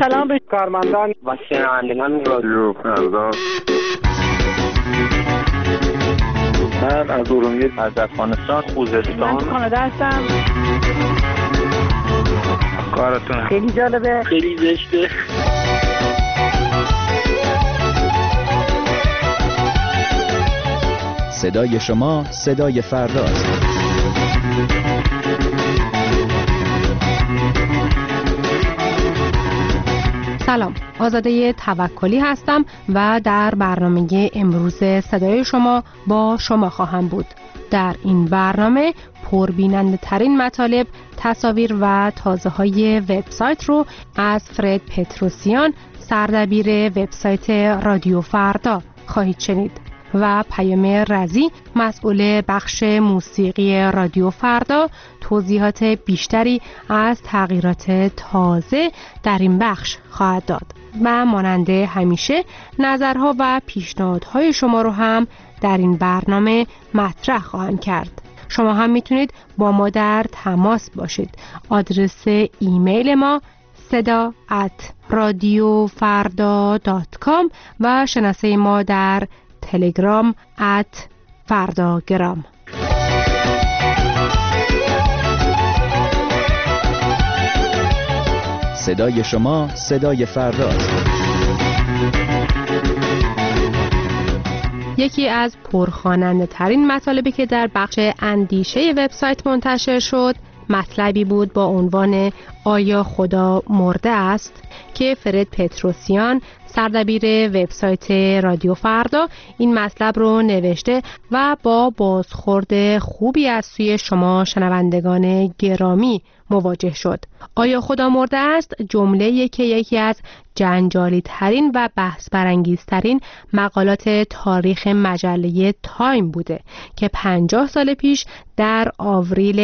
سلام به کارمندان و شنوندگان رادیو فردا. من از ارومیه، از افغانستان، خوزستان، من کانادا هستم. کارتون خیلی جالبه، خیلی زشته. صدای شما صدای فرداست. سلام، آزاده توکلی هستم و در برنامه امروز صدای شما با شما خواهم بود. در این برنامه پربیننده ترین مطالب، تصاویر و تازه های وبسایت رو از فرد پتروسیان، سردبیر وبسایت رادیو فردا خواهید شنید و پیام رضی، مسئول بخش موسیقی رادیو فردا، توضیحات بیشتری از تغییرات تازه در این بخش خواهد داد و مانند همیشه نظرها و پیشنهادهای شما رو هم در این برنامه مطرح خواهم کرد. شما هم میتونید با ما در تماس باشید. آدرس ایمیل ما seda@radiofarda.com و شناسه ما در تلگرام @فرداگرام. صدای شما صدای فرداست. یکی از پرخواننده ترین مطالبی که در بخش اندیشه وبسایت منتشر شد، مطلبی بود با عنوان آیا خدا مرده است که فرد پتروسیان، سردبیر وبسایت رادیو فردا، این مطلب رو نوشته و با بازخورد خوبی از سوی شما شنوندگان گرامی مواجه شد. آیا خدا مرده است جمله‌ای که یکی از جنجالی ترین و بحث برانگیز ترین مقالات تاریخ مجله تایم بوده که 50 سال پیش در آوریل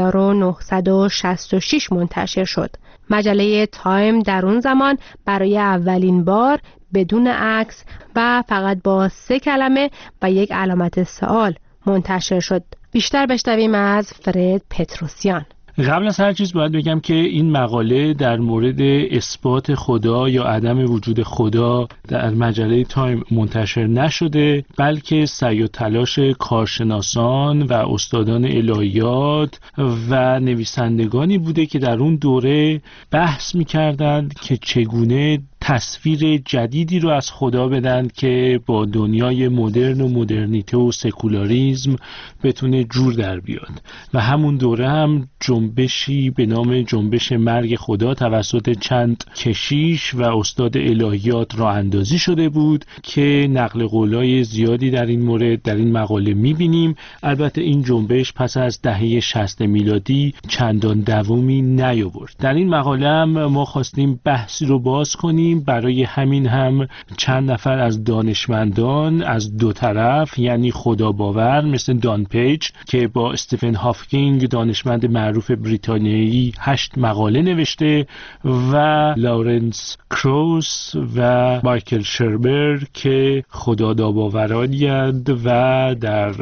1966 منتشر شد. مجله تایم در اون زمان برای اولین بار بدون عکس و فقط با 3 کلمه و یک علامت سوال منتشر شد. بیشتر بشنویم از فرد پتروسیان. قبل از هر چیز باید بگم که این مقاله در مورد اثبات خدا یا عدم وجود خدا در مجله تایم منتشر نشده، بلکه سعی و تلاش کارشناسان و استادان الهیات و نویسندگانی بوده که در اون دوره بحث می‌کردند که چگونه تصویر جدیدی رو از خدا بدن که با دنیای مدرن و مدرنیته و سکولاریسم بتونه جور در بیاد. و همون دوره هم جنبشی به نام جنبش مرگ خدا توسط چند کشیش و استاد الهیات راه اندازی شده بود که نقل قولای زیادی در این مورد در این مقاله می‌بینیم. البته این جنبش پس از دهه 60 میلادی چندان دوامی نیاورد. در این مقاله هم ما خواستیم بحثی رو باز کنیم. برای همین هم چند نفر از دانشمندان از دو طرف، یعنی خدا باور مثل دان پیج که با استیفن هاکینگ دانشمند معروف بریتانیایی 8 مقاله نوشته و لارنس کروس و مایکل شربر که خداداباورانی‌اند و در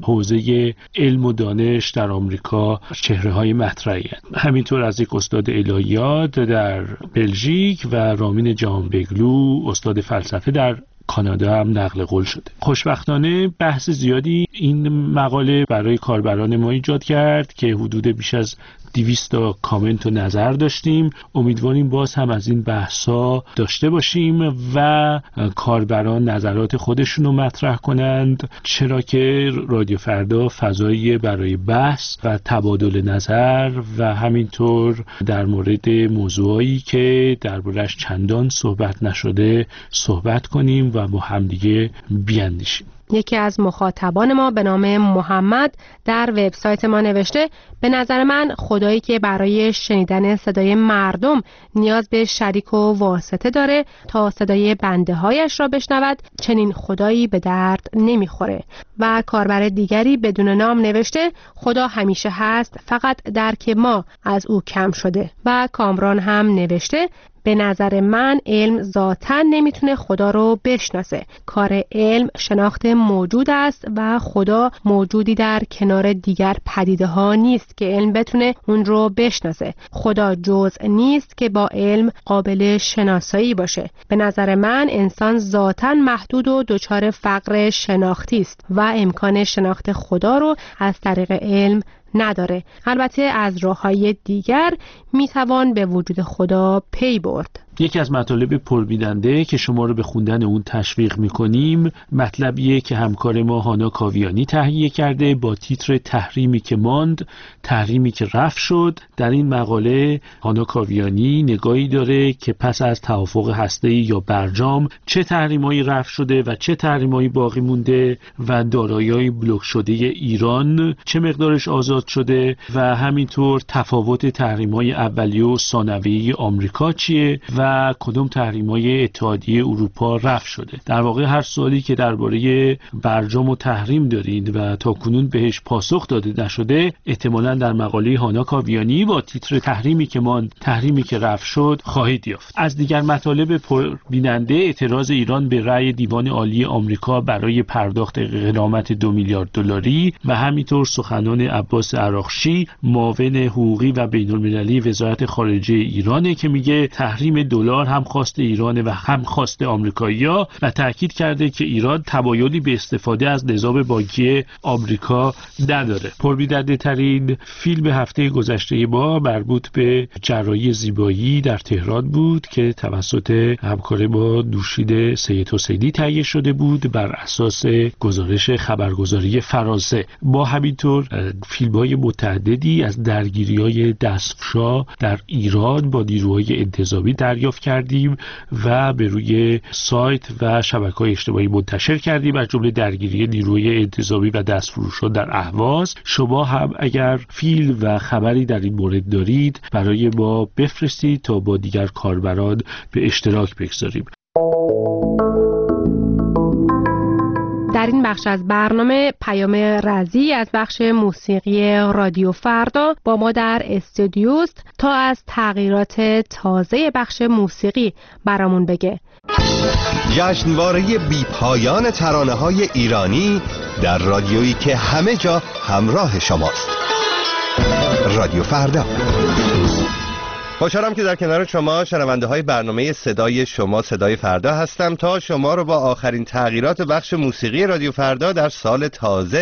حوزه علم و دانش در آمریکا چهره‌های مطرحی هستند. همینطور از یک استاد الهیات در بلژیک و رامین جهانبگلو استاد فلسفه در کانادا هم نقل قول شده. خوشبختانه بحث زیادی این مقاله برای کاربران ما ایجاد کرد که حدود بیش از 200 تا کامنت و نظر داشتیم. امیدواریم باز هم از این بحثا داشته باشیم و کاربران نظرات خودشون رو مطرح کنند، چرا که رادیو فردا فضایی برای بحث و تبادل نظر و همینطور در مورد موضوعایی که درباره‌اش چندان صحبت نشده صحبت کنیم و با همدیگه بیاندیشیم. یکی از مخاطبان ما به نام محمد در وبسایت ما نوشته: به نظر من خدایی که برای شنیدن صدای مردم نیاز به شریک و واسطه داره تا صدای بنده هایش را بشنود، چنین خدایی به درد نمیخوره. و کاربر دیگری بدون نام نوشته: خدا همیشه هست، فقط درک ما از او کم شده. و کامران هم نوشته: به نظر من علم ذاتاً نمیتونه خدا رو بشناسه. کار علم شناخت موجود است و خدا موجودی در کنار دیگر پدیده ها نیست که علم بتونه اون رو بشناسه. خدا جزء نیست که با علم قابل شناسایی باشه. به نظر من انسان ذاتاً محدود و دچار فقر شناختی است و امکان شناخت خدا رو از طریق علم نداره. البته از راه‌های دیگر میتوان به وجود خدا پی برد. یکی از مطالب پربیننده که شما رو به خوندن اون تشویق میکنیم مطلبیه که همکار ما هانا کاویانی تهیه کرده با تیتر تحریمی که ماند، تحریمی که رفع شد. در این مقاله هانا کاویانی نگاهی داره که پس از توافق هسته‌ای یا برجام چه تحریمایی رفع شده و چه تحریمایی باقی مونده و دارایی‌های بلوک شده ایران چه مقدارش آزاد شده و همینطور تفاوت تحریم‌های اولیه و ثانویه آمریکا چیه و کدوم تحریم‌های اتحادیه اروپا رفع شده. در واقع هر سوالی که درباره برجام و تحریم دارید و تاکنون بهش پاسخ داده نشده احتمالاً در مقاله هانا کاویانی با تیتر تحریمی که ماند، تحریمی که رفع شد خواهید یافت. از دیگر مطالب پربیننده اعتراض ایران به رأی دیوان عالی آمریکا برای پرداخت غرامت 2 میلیارد دلاری و همینطور سخنان عباس عراقچی معاون حقوقی و بین‌المللی وزارت خارجه ایرانه که میگه تحریم دلار هم خواست ایران و هم خواست آمریکایی‌ها و تاکید کرده که ایران تمایلی به استفاده از نظام بانکی آمریکا نداره. پربیننده ترین فیلم هفته گذشته ما مربوط به جراحی زیبایی در تهران بود که توسط همکار ما نوشین سید حسینی تهیه شده بود بر اساس گزارش خبرگزاری فرانسه. ما همینطور فیلم‌های متعددی از درگیری‌های دستفشا در ایران با نیروهای انتظامی دریافت کردیم و به روی سایت و شبکه‌های اجتماعی منتشر کردیم، از جمله درگیری نیروی انتظامی و دستفروشان در اهواز. شما هم اگر فیلم و خبری در این مورد دارید برای ما بفرستید تا با دیگر کاربران به اشتراک بگذاریم. در این بخش از برنامه پیام رضی از بخش موسیقی رادیو فردا با ما در استودیوست تا از تغییرات تازه بخش موسیقی برامون بگه. جشنواره بی پایان ترانه‌های ایرانی در رادیویی که همه جا همراه شماست. رادیو فردا. خوشحالم که در کنار شما شنونده های برنامه صدای شما صدای فردا هستم تا شما رو با آخرین تغییرات بخش موسیقی رادیو فردا در سال تازه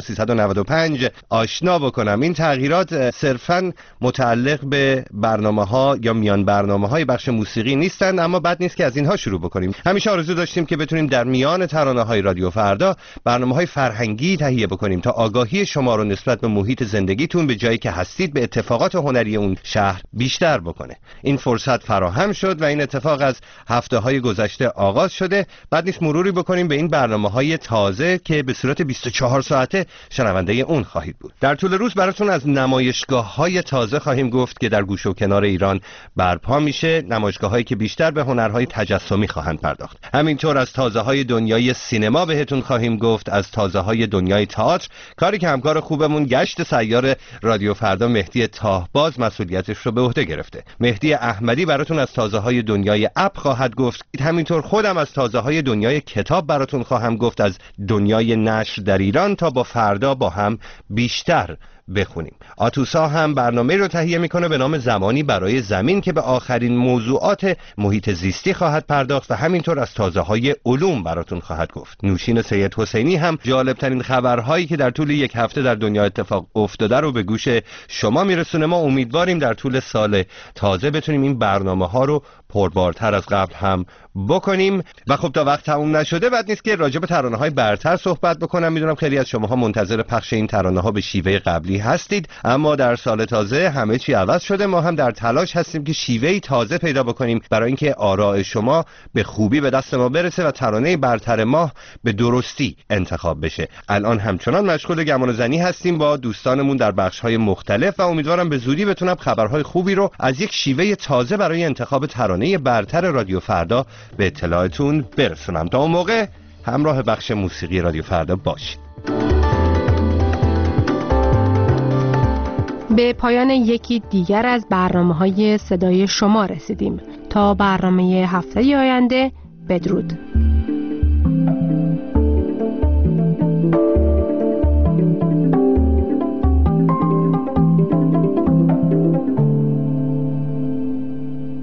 1395 آشنا بکنم. این تغییرات صرفاً متعلق به برنامه ها یا میان برنامه های بخش موسیقی نیستند، اما بد نیست که از اینها شروع بکنیم. همیشه آرزو داشتیم که بتونیم در میان ترانه های رادیو فردا برنامه های فرهنگی تهیه بکنیم تا آگاهی شما رو نسبت به محیط زندگیتون به جایی که هستید به اتفاقات هنری اون شهر بیشتر بکنه. این فرصت فراهم شد و این اتفاق از هفته‌های گذشته آغاز شده. بعد نیست مروری بکنیم به این برنامه‌های تازه که به صورت 24 ساعته شنونده اون خواهید بود. در طول روز براتون از نمایشگاه‌های تازه خواهیم گفت که در گوشه و کنار ایران برپا میشه، نمایشگاه‌هایی که بیشتر به هنرهای تجسمی خواهند پرداخت. همینطور از تازه‌های دنیای سینما بهتون خواهیم گفت، از تازه‌های دنیای تئاتر، کاری که همکار خوبمون گشت سیار رادیو فردا مهدی تاهباز مسئولیتش رو به عهده گرفته. مهدی احمدی براتون از تازه‌های دنیای اپ خواهد گفت. همینطور خودم از تازه‌های دنیای کتاب براتون خواهم گفت، از دنیای نشر در ایران تا با فردا با هم بیشتر بخونیم. آتوسا هم برنامه رو تهیه میکنه به نام زمانی برای زمین که به آخرین موضوعات محیط زیستی خواهد پرداخت و همینطور از تازه‌های علوم براتون خواهد گفت. نوشین سید حسینی هم جالبترین خبرهایی که در طول یک هفته در دنیا اتفاق افتاده رو به گوش شما میرسونه. ما امیدواریم در طول سال تازه بتونیم این برنامه‌ها رو پربارتر از قبل هم بکنیم. و خب تا وقت تموم نشده بد نیست که راجع به ترانه‌های برتر صحبت بکنم. میدونم خیلی از شماها منتظر پخش این ترانه‌ها به شیوه قبلی هستید، اما در سال تازه همه چی عوض شده. ما هم در تلاش هستیم که شیوهی تازه پیدا بکنیم برای اینکه آراء شما به خوبی به دست ما برسه و ترانه برتر ماه به درستی انتخاب بشه. الان همچنان مشغول گمان زنی هستیم با دوستانمون در بخش‌های مختلف و امیدوارم به زودی بتونم خبرهای خوبی رو از یک شیوه تازه برای انتخاب ترانه برتر رادیو فردا به اطلاعتون برسونم. تا اون موقع همراه بخش موسیقی رادیو فردا باشید. به پایان یکی دیگر از برنامه‌های صدای شما رسیدیم. تا برنامه هفته آینده بدرود.